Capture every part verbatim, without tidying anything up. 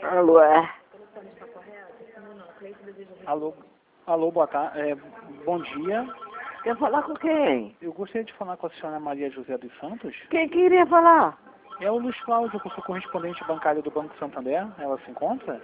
Alô, é? Alô, alô, boa tarde, é, bom dia. Quer falar com quem? Eu gostaria de falar com a senhora Maria José dos Santos. Quem queria falar? É o Luiz Cláudio, que eu sou correspondente bancário do Banco Santander. Ela se encontra?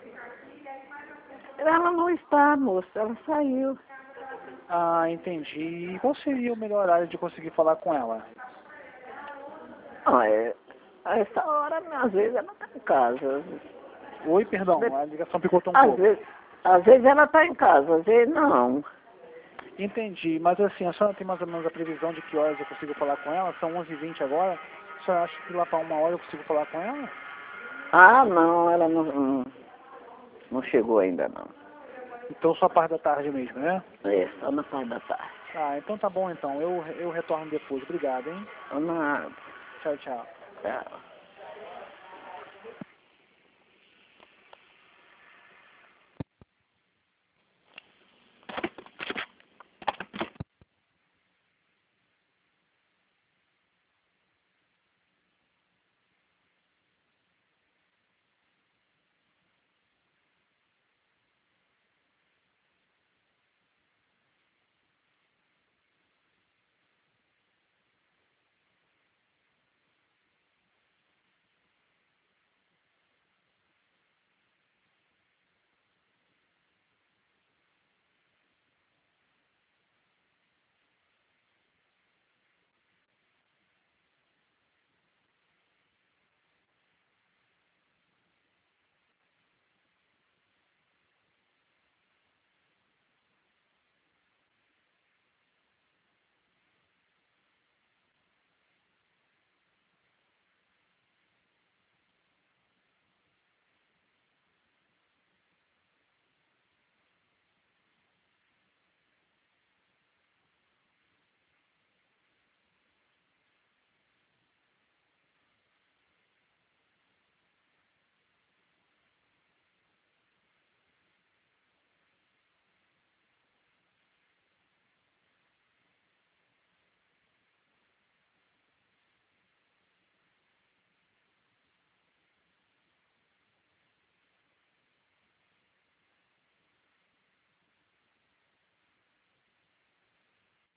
Ela não está, moça, ela saiu. Ah, entendi. Qual seria o melhor horário de conseguir falar com ela? Ah, é, a essa hora, às vezes, ela está em casa. Oi, perdão, a ligação picotou um Às pouco. vezes, às vezes ela está em casa, às vezes não. Entendi, mas assim, a senhora tem mais ou menos a previsão de que horas eu consigo falar com ela? São onze e vinte agora. A senhora acha que lá para uma hora eu consigo falar com ela? Ah, não, ela não, não, não chegou ainda, não. Então só a parte da tarde mesmo, né? É, só na parte da tarde. Ah, então tá bom então. Eu, eu retorno depois. Obrigado, hein? Nada. Tchau, tchau. Tchau.